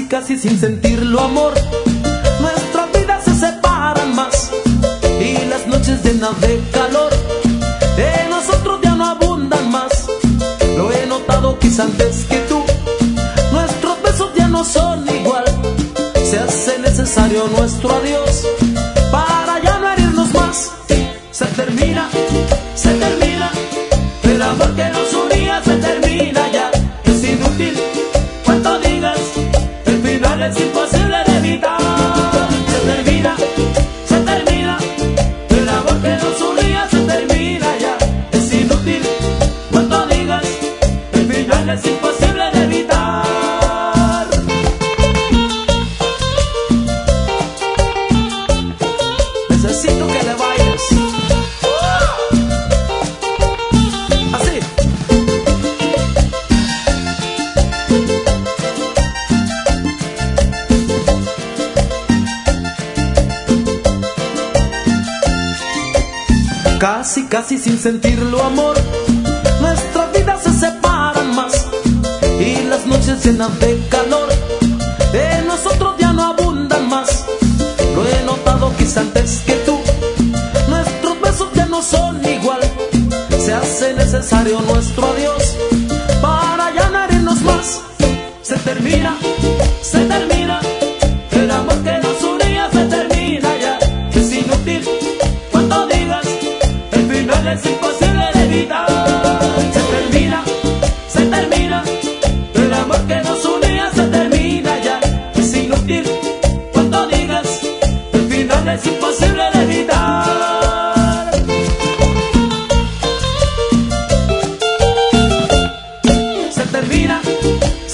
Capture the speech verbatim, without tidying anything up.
Casi, casi sin sentirlo, amor, nuestras vidas se separan más y las noches llenas de calor en nosotros ya no abundan más. Lo he notado quizá antes que tú, nuestros besos ya no son igual. Se hace necesario nuestro adiós para ya no herirnos más. Se termina, se termina, el amor que nos unía se termina ya. Es inútil cuanto digas, el final es imposible de evitar. Se termina, se termina, el amor que nos unía se termina ya. Es inútil cuanto digas, el final es imposible de evitar. Necesito que le bailes así. Casi, casi sin sentirlo, amor, nuestras vidas se separan más y las noches llenas de calor en nosotros ya no abundan más. Lo he notado quizá antes que tú, nuestros besos ya no son igual. Se hace necesario nuestro adiós para ya no herirnos más. Se termina, se termina, el amor que nos unía se termina ya. Es inútil cuando digas, el final es imposible de evitar. Se termina, se termina, el amor que nos unía se termina ya. Es inútil cuando digas, el final es imposible de evitar. Se termina,